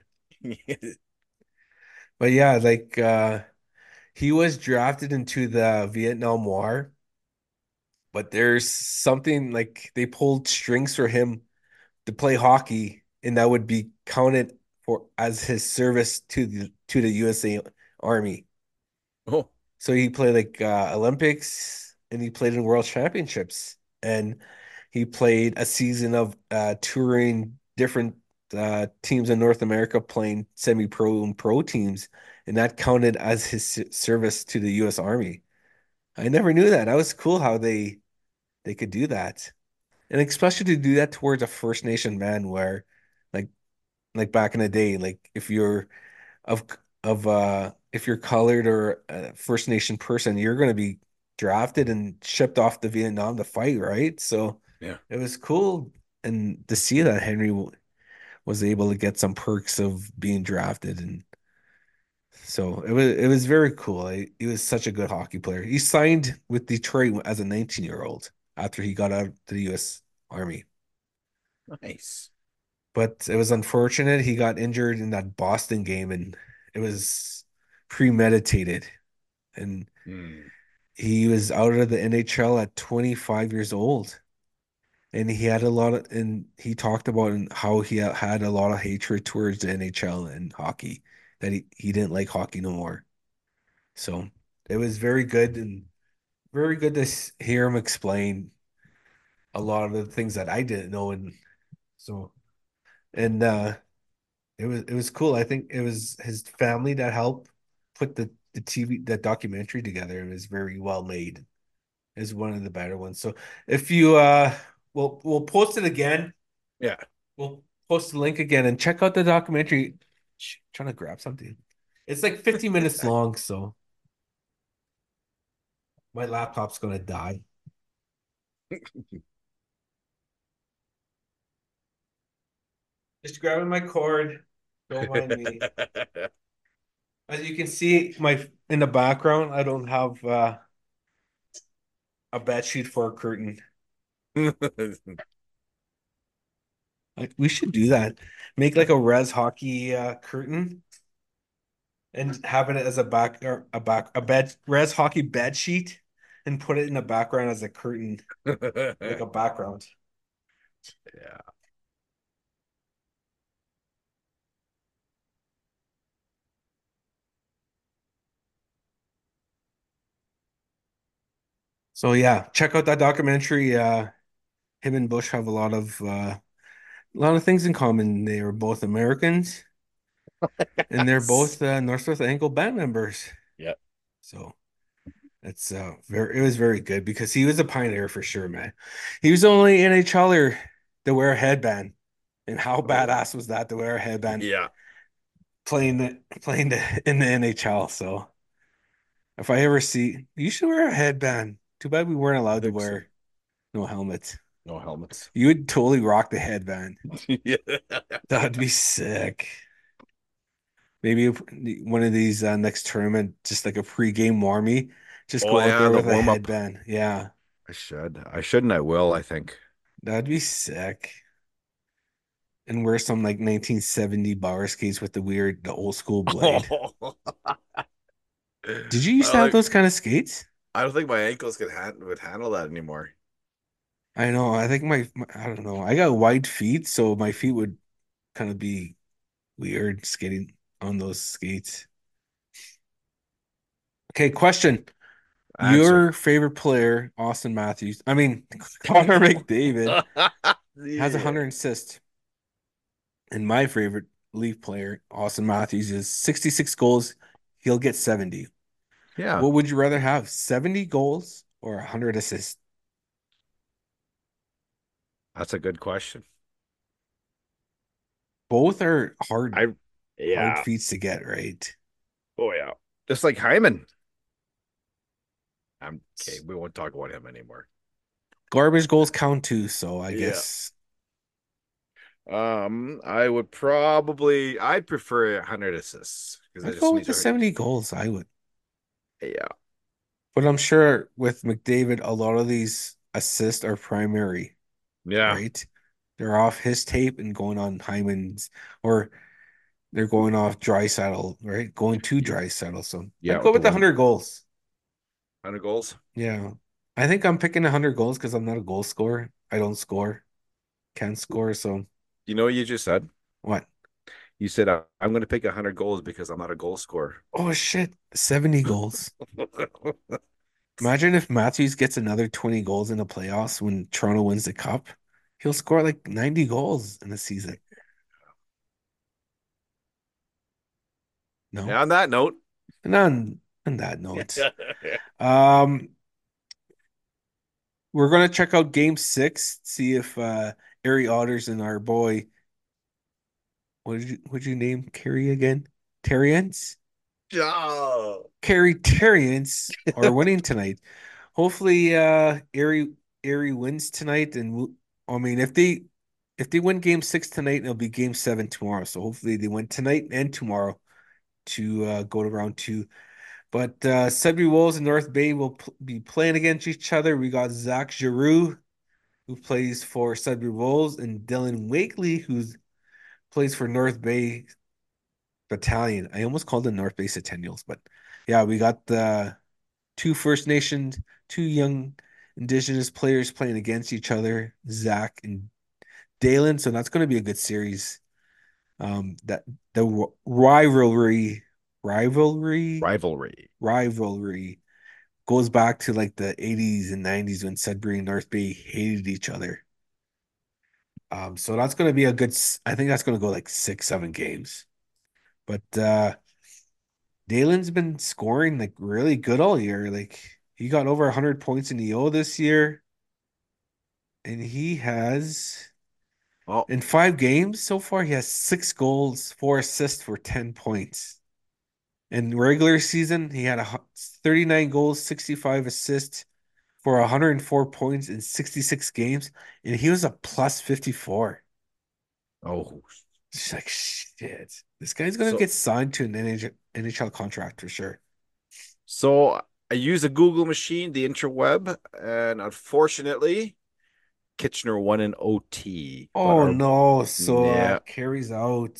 But yeah, like he was drafted into the Vietnam War, but there's something like they pulled strings for him to play hockey, and that would be counted for as his service to the USA Army. Oh, So he played like Olympics and he played in World Championships and he played a season of touring different teams in North America playing semi-pro and pro teams and that counted as his service to the US Army. I never knew that. That was cool how they could do that. And especially to do that towards a First Nation man where like like back in the day, like of if you're colored or a First Nation person, you're gonna be drafted and shipped off to Vietnam to fight, right? So yeah. it was cool and to see that Henry was able to get some perks of being drafted, and so it was very cool. He was such a good hockey player. He signed with Detroit as a 19-year-old after he got out to the U.S. Army. Nice. But it was unfortunate he got injured in that Boston game, and it was premeditated. And Hmm. he was out of the NHL at 25 years old. And he talked about how he had a lot of hatred towards the NHL and hockey, that he didn't like hockey no more. So it was very good and very good to hear him explain a lot of the things that I didn't know. And so, and it was cool. I think it was his family that helped put the TV that documentary together. It was very well made. It's one of the better ones. So if you we'll post it again. Yeah. We'll post the link again and check out the documentary. Trying to grab something. It's like 50 minutes long, so my laptop's gonna die. Just grabbing my cord. Don't mind me. As you can see, my in the background, I don't have a bed sheet for a curtain. Like we should do that. Make like a res hockey curtain and have it as a back or a bed res hockey bed sheet and put it in the background as a curtain, like a background. Yeah. So yeah, check out that documentary. Him and Bush have a lot of things in common. They are both Americans and they're both Northwest Ankle band members. Yeah. So it was very good because he was a pioneer for sure, man. He was the only NHLer to wear a headband. And how Oh, badass was that to wear a headband yeah. in the NHL? So if I ever see you should wear a headband. Too bad we weren't I allowed to think so. wear no helmets. No helmets. You would totally rock the headband. Yeah. That'd be sick. Maybe one of these next tournament, just like a pre-game warmie, just Oh go out yeah, there the with a warm up. headband. Yeah, I should. I shouldn't. I will, I think. that'd be sick. And wear some like 1970 bar skates with the old school blade. Did you used to have Like those kind of skates? I don't think my ankles would handle that anymore. I know. I think I don't know. I got wide feet, so my feet would kind of be weird skating on those skates. Okay, question. Answer. Your favorite player, Austin Matthews, I mean, Connor McDavid, has Yeah. 100 assists. And my favorite Leaf player, Austin Matthews, is 66 goals. He'll get 70. Yeah, What would you rather have, 70 goals or 100 assists? that's a good question. Both are I hard yeah. feats to get, right? Oh yeah. Just like Hyman. I'm okay. We won't talk about him anymore. Garbage goals count too, so I Yeah. guess I'd prefer 100 assists because I I'd just go with need the to, 70 goals. I would. yeah. But I'm sure with McDavid, a lot of these assists are primary, Yeah. right? They're off his tape and going on Hyman's, or they're going off Draisaitl, right? Going to Draisaitl. So I'd Yeah, go with the with the one 100 goals. 100 goals. Yeah. I think I'm picking 100 goals because I'm not a goal scorer. I don't score, can't score. So You know what you just said? what? You said I'm going to pick 100 goals because I'm not a goal scorer. Oh shit, 70 goals. Imagine if Matthews gets another 20 goals in the playoffs when Toronto wins the cup. He'll score like 90 goals in a season. No? Yeah, on that note, And on that note, um, we're gonna check out game 6, see if Ari Otters and our boy, what did you name Kerry again? Terrians? oh, Kerry Terrians are winning tonight. Hopefully Ari wins tonight and I mean if they if they win game six tonight, it'll be game seven tomorrow. So hopefully they win tonight and tomorrow to go to round two. But Sudbury Wolves and North Bay will be playing against each other. We got Zach Giroux, who plays for Sudbury Wolves, and Dylan Wakely, who plays for North Bay Battalion. I almost called them North Bay Centennials, but yeah, we got the two First Nations, two young Indigenous players playing against each other, Zach and Dalen. So that's going to be a good series. That the rivalry, Rivalry. rivalry goes back to like the 80s and 90s when Sudbury and North Bay hated each other. So that's going to be a good, I think that's going to go like 6, 7 games. But Dalen's been scoring like really good all year. Like he got over 100 points in EO this year, and he has Oh, in 5 games so far, he has 6 goals, 4 assists for 10 points. In regular season, he had 39 goals, 65 assists for 104 points in 66 games, and he was a plus 54. oh. It's like shit. This guy's gonna So get signed to an NHL contract for sure. so I use a Google machine, the interweb, and unfortunately, Kitchener won in OT. But Oh our no, so yeah, carries out.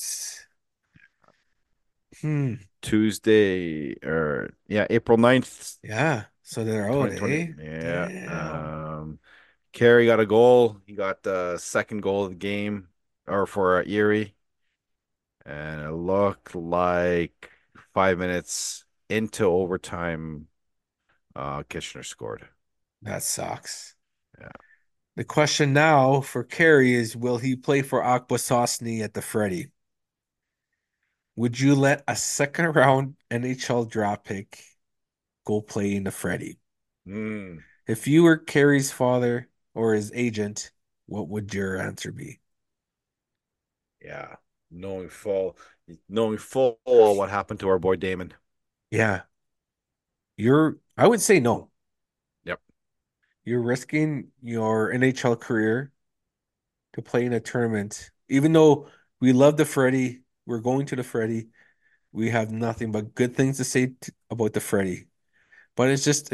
Hmm. Tuesday or yeah, April 9th, Yeah. So they're out, 2020. eh? Yeah. Damn. Carey got a goal. He got the second goal of the game or for Erie. And it looked like 5 minutes into overtime, Kitchener scored. That sucks. Yeah. The question now for Kerry is will he play for Akwesasne at the Freddie? Would you let a second round NHL draft pick go play in the Freddie? Mm, If you were Kerry's father or his agent, what would your answer be? yeah. Knowing full, knowing full well what happened to our boy Damon. Yeah, I would say no. Yep. You're risking your NHL career to play in a tournament. Even though we love the Freddie, we're going to the Freddie. We have nothing but good things to say about the Freddie. But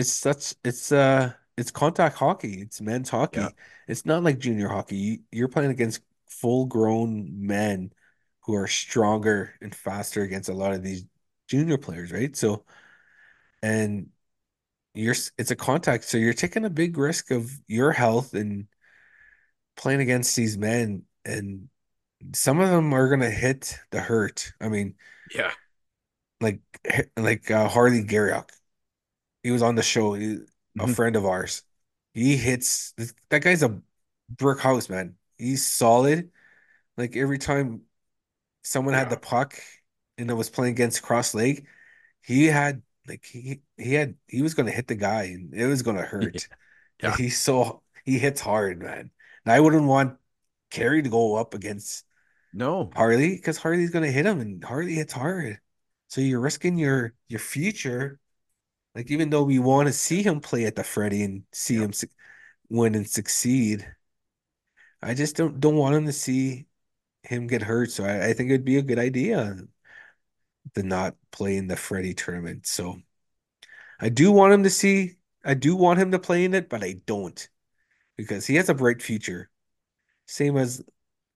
it's contact hockey. It's men's Yeah. hockey. It's not like junior hockey. You're playing against full-grown men who are stronger and faster against a lot of these junior players, right? So, and it's a contact, so you're taking a big risk of your health and playing against these men, and some of them are gonna hit the hurt. I mean, Yeah. like Harley Garriock. He was on the show. A Mhm. friend of ours. He hits that guy's a brick house, man. He's solid. Like every time someone had the Yeah. puck and it was playing against cross leg, he had like he was gonna hit the guy and it was gonna Yeah. hurt. Like Yeah. he hits hard, man. And I wouldn't want Kerry to go up against No. Harley because Harley's gonna hit him and Harley hits hard. So you're risking your future. Like even though we want to see him play at the Freddie and see Yep. him win and succeed, I just don't want him to see him get hurt. So I think it'd be a good idea to not play in the Freddie tournament. So I do want him to see, I do want him to play in it, but I don't because he has a bright future. Same as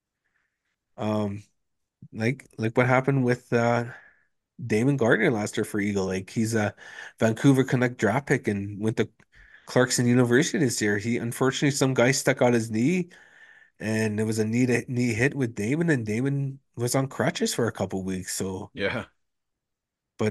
um like what happened with Damon Gardner last year for Eagle. Like he's a Vancouver Canuck draft pick and went to Clarkson University this year. He unfortunately some guy stuck out his knee and it was a knee hit with Damon and Damon was on crutches for a couple weeks. So, Yeah. but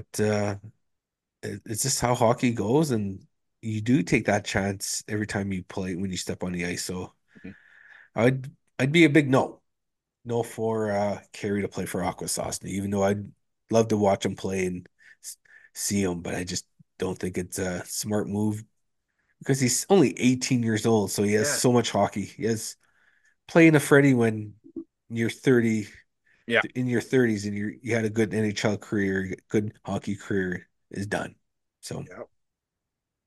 it's just how hockey goes and you do take that chance every time you play when you step on the ice. So Mhm. I'd be a big no. No for Kerry to play for Akwesasne, even though I'd love to watch him play and see him, but I just don't think it's a smart move because he's only 18 years old, so he has Yeah. so much hockey. He has playing a Freddie when you're 30 Yeah. in your 30s and you had a good NHL career, good hockey career is done. So Yeah.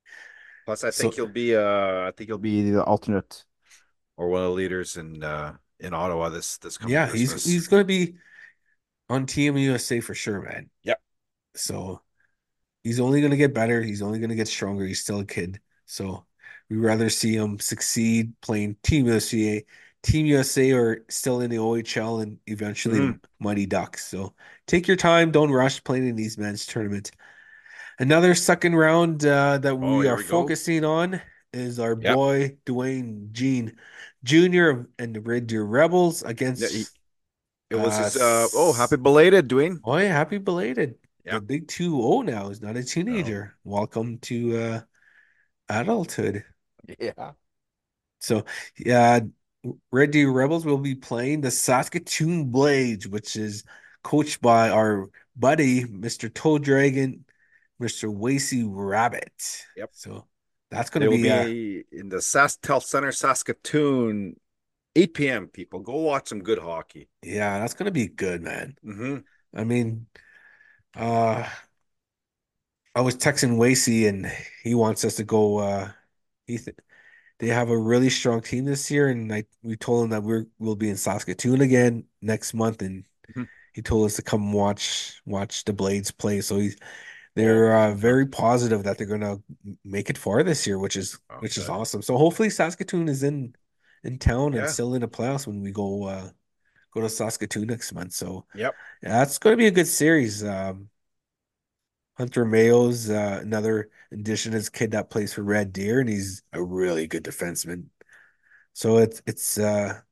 Plus, I so think he'll be I think he'll be the alternate or one of the leaders in in Ottawa this coming Yeah, Christmas. he's going to be on Team USA for sure, man. Yep. So he's only going to get better. He's only going to get stronger. He's still a kid. So we rather see him succeed playing Team USA, or still in the OHL and eventually the Hmm. Mighty Ducks. So take your time. Don't rush playing in these men's tournaments. Another second round that Oh, we here are we go. focusing on is our Yep. boy Dwayne Jean Jr. and the Red Deer Rebels Yeah, against it was his oh, happy s- belated, Dwayne. oh yeah, happy belated. The Yep. big 2-0 now is not a No. teenager. Welcome to adulthood. Yeah. So yeah, Red Deer Rebels will be playing the Saskatoon Blades, which is coached by our buddy, Mr. Toad Dragon, Mr. Wasey Rabbit. Yep. So that's going to They will be be in the SaskTel Center, Saskatoon, 8 p.m. People, go watch some good hockey. yeah, that's going to be good, man. Hmm. I mean, uh I was texting Wasey and he wants us to go he th they have a really strong team this year, and we told him that we'll be in Saskatoon again next month, and he told us to come watch the Blades play. So Oh, they're huh. very positive that they're gonna make it far this year, which is Okay. awesome. So hopefully Saskatoon is in town and Yeah. still in the playoffs when we go to Saskatoon next month. So Yep. yeah, that's going to be a good series. Hunter Mayo's another indigenous kid that plays for Red Deer, and he's a really good defenseman. So it's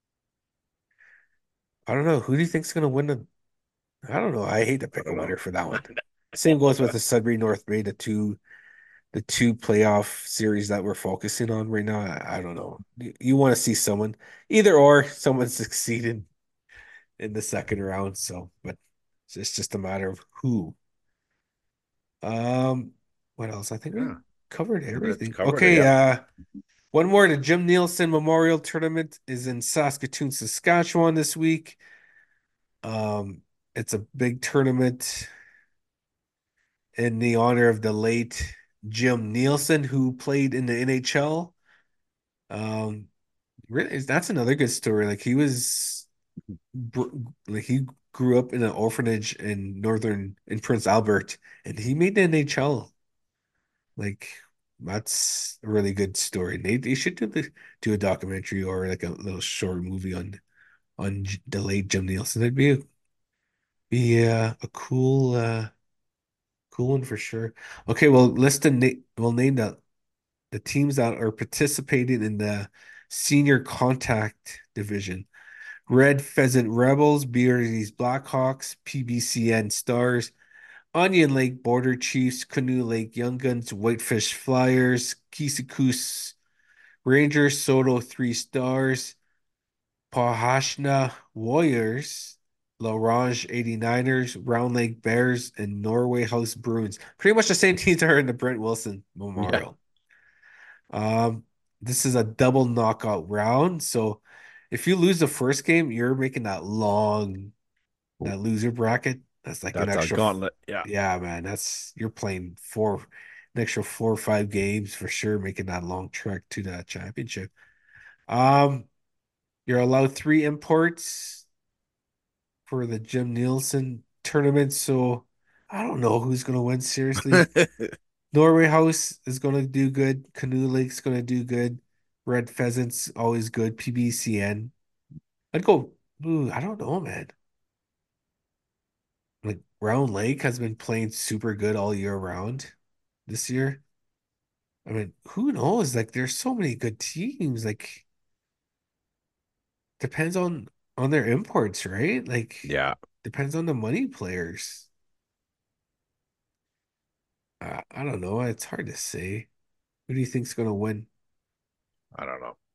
I don't know, who do you think's going to win the I don't know. I hate to I pick a don't know. winner for that one. Same goes with the Sudbury North Bay, the two playoff series that we're focusing on right now. I don't know. You want to see someone either or someone succeed in the second round. So, but it's just a matter of who. Um, what else? I think we Yeah. covered Pretty much everything. covered it. Okay, Yep. one more. The Jim Nielsen Memorial Tournament is in Saskatoon, Saskatchewan this week. Um, it's a big tournament in the honor of the late Jim Nielsen, who played in the NHL. Um, really, that's another good story. Like br- like he grew up in an orphanage in Prince Albert, and he made the NHL. Like that's a really good story. They should do a documentary or like a little short movie on the late Jim Nielsen. That'd be a cool one for sure. Okay, well we'll name the teams that are participating in the senior contact division. Red Pheasant Rebels, BRZ's Blackhawks, PBCN Stars, Onion Lake Border Chiefs, Canoe Lake Young Guns, Whitefish Flyers, Kisakus Rangers, Soto Three Stars, Pahashna Warriors, L'Orange 89ers, Round Lake Bears, and Norway House Bruins. Pretty much the same teams that are in the Brent Wilson Yeah. Memorial. Um, this is a double knockout round, so if you lose the first game, you're making that loser bracket. That's like an That's a extra, gauntlet. Yeah. yeah, man. You're playing an extra 4 or 5 games for sure, making that long trek to the championship. Um, you're allowed 3 imports for the Jim Nielsen tournament, so I don't know who's gonna win seriously. Norway House is gonna do good. Canoe Lake's gonna do good. Red Pheasant's always good. PBCN. I'd go. Ooh, I don't know, man. Like Round Lake has been playing super good all year round this year. I mean, who knows? Like, there's so many good teams. Like, depends on their imports, right? Like, Yeah. depends on the money players. I don't know. It's hard to say. Who do you think's gonna win? I don't know.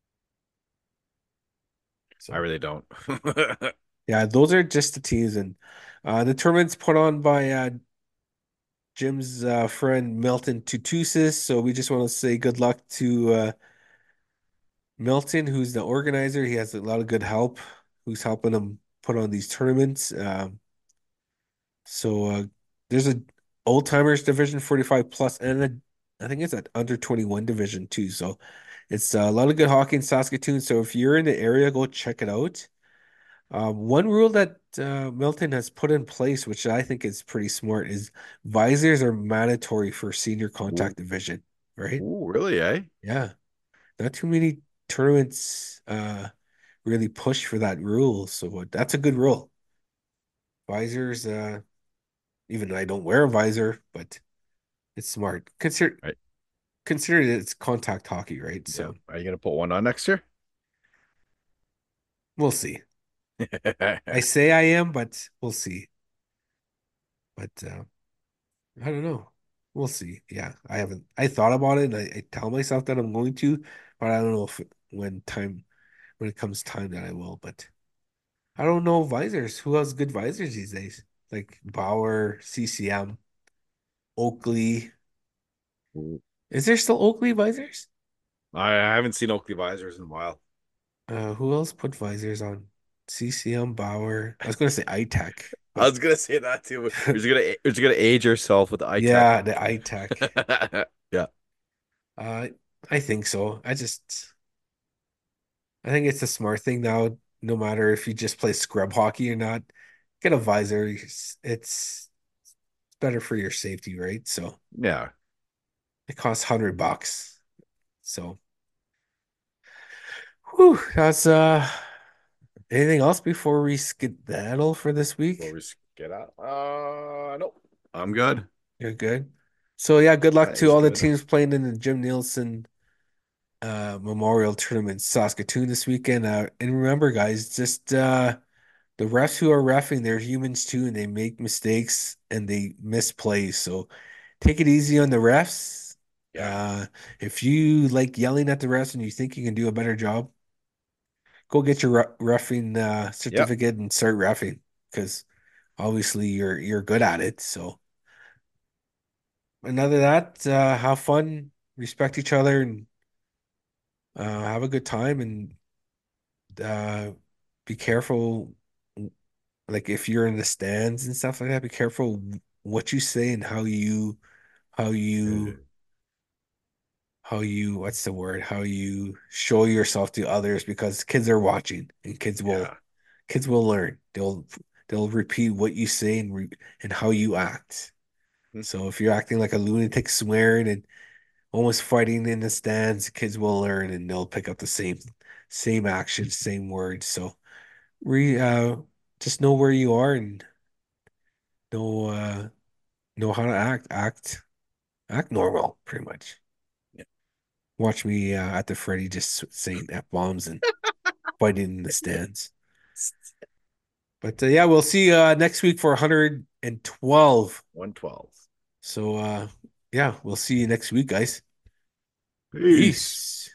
I So, really don't. yeah, those are just the teams, and the tournament's put on by Jim's friend Milton Tutusis. So we just want to say good luck to Milton, who's the organizer. He has a lot of good help, who's helping him put on these tournaments. So there's a old timers division 45 plus, and I think it's an under 21 division too. So It's a lot of good hockey in Saskatoon. So if you're in the area, go check it out. One rule that Milton has put in place, which I think is pretty smart, is visors are mandatory for senior Ooh, contact division, right? ooh, really, eh? Yeah. Not too many tournaments really push for that rule. So that's a good rule. Visors, even though I don't wear a visor, but it's smart. Right. Consider it it's contact hockey, right? Yeah. So Are you gonna put one on next year? we'll see. I say I am, but we'll see. But I don't know. We'll see. Yeah, I haven't. I thought about it, and I tell myself that I'm going to, but I don't know if when it comes time that I will. But I don't know visors. Who has good visors these days? Like Bauer, CCM, Oakley. Ooh. Is there still Oakley visors? I haven't seen Oakley visors in a while. Who else put visors on? CCM, Bauer. I was going to say iTech, I but was gonna say that too. You're just gonna age yourself with the eye tech yeah, the ones. iTech. Yeah. Uh, I think so. I think it's a smart thing now, no matter if you just play scrub hockey or not. Get a visor. It's better for your safety, right? So Yeah. it costs $100. So, whew, that's anything else before we skedaddle for this Before week? we get out. Nope. I'm good. You're good. So yeah, good luck That to is all the good. teams playing in the Jim Nielsen Memorial Tournament in Saskatoon this weekend. And remember, guys, just the refs who are reffing, they're humans too, and they make mistakes and they miss plays. So take it easy on the refs. Yeah. Uh, if you like yelling at the refs and you think you can do a better job, go get your reffing Yep. certificate and start reffing because obviously you're good at it. So, and other than that, have fun, respect each other, and have a good time, and uh, be careful. Like if you're in the stands and stuff like that, be careful what you say and how you what's the word? How you show yourself to others because kids are watching and Yeah. kids will learn. They'll repeat what you say and how you act. Hmm. So if you're acting like a lunatic, swearing and almost fighting in the stands, kids will learn and they'll pick up the same actions, same words. So re just know where you are and know know how to act normal, pretty much. Yeah. Watch me at the Freddy just saying F-bombs and fighting in the stands. But yeah, we'll see you next week for 112. 112. So yeah, we'll see you next week, guys. Peace. Peace.